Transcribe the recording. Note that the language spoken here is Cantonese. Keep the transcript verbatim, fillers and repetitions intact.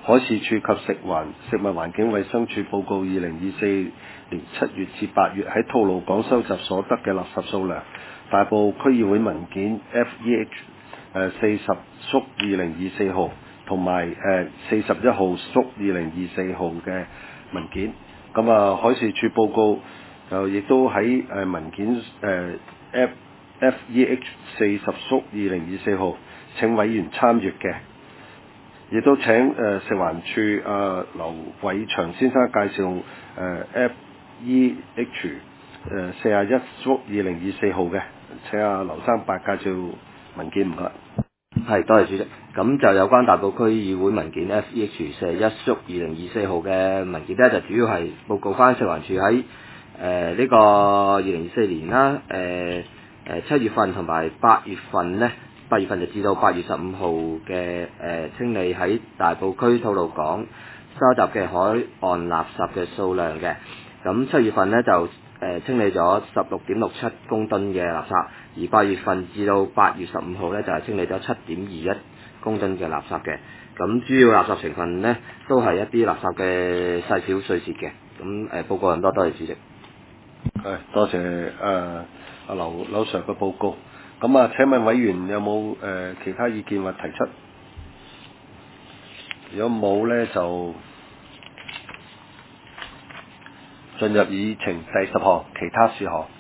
海事處及食環食物環境衞生署報告二零二四年七月至八月喺吐露港收集所得嘅垃圾數量，大埔區議會文件 F E H 四十縮二零二四號同埋誒四十一號縮二零二四號嘅文件。咁啊，海事處報告就亦都喺誒文件誒、呃、F F E H 四十縮二零二四號請委員參閱嘅。亦都請誒、呃、食環署啊劉偉祥先生介紹誒、呃、F E H 誒四十一縮二零二四號嘅，請阿、啊、劉生伯介紹文件唔該。 係，多謝主席。咁就有關大埔區議會文件 F E H 四十一縮二零二四號嘅文件咧，就主要係報告翻食環署喺誒呢個二零二四年啦，誒誒七月份同埋八月份咧。八月份就至到八月十五號嘅誒清理喺大埔區吐露港收集嘅海岸垃圾嘅數量嘅。咁七月份呢，就誒、呃、清理咗十六點六七公噸嘅垃圾，而八月份至到八月十五號呢，就係、是、清理咗七點二一公噸嘅垃圾嘅。咁主要垃圾成分呢，都係一啲垃圾嘅細小碎屑嘅。咁誒、呃、報告咁多，多謝主席。 係，多謝誒阿劉劉 Sir 嘅報告。咁啊，請問委員有冇誒、呃、其他意見或提出？如果冇咧，就進入議程第十項其他事項。